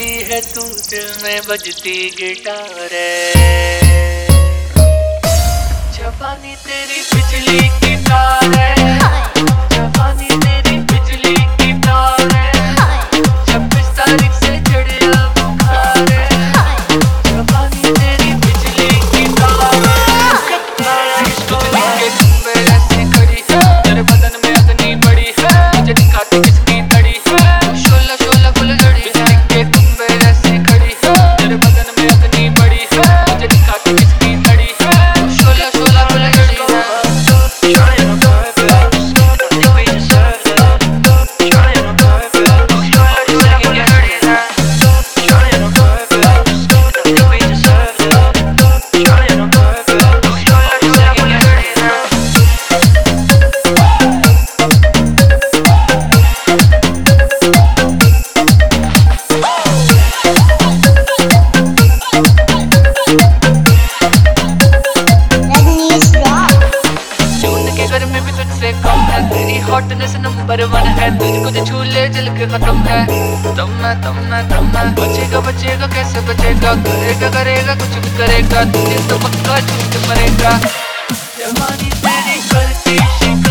लगती है तू दिल में बजती गिटार है। जवानी तेरी बिजली की तार है, जवानी तेरी बिजली की तार है। 26 तारीख से चढ़िया बुखार है, जवानी तेरी बिजली की तार है। बिजली के खंभे ऐसे खड़ी है, तेरे बदन में अग्नि बड़ी है, मुझे दिखाती किसकी तड़ी है। शोला शोला फुलझड़ी, बिजली के खंभे ऐसे खड़ी है, तेरे बदन में अग्नि बड़ी है, मुझे दिखाती किसकी तड़ी है। शोला शोला फुलझड़ी तेरी हॉटनेस नंबर 1 है, तुझको छू ले जल के खत्म है। दम है बचेगा बचेगा कैसे बचेगा, करेगा करेगा कुछ भी करेगा, तुझे तो पक्का झूठ मरेगा। जवानी तेरी करती शिकार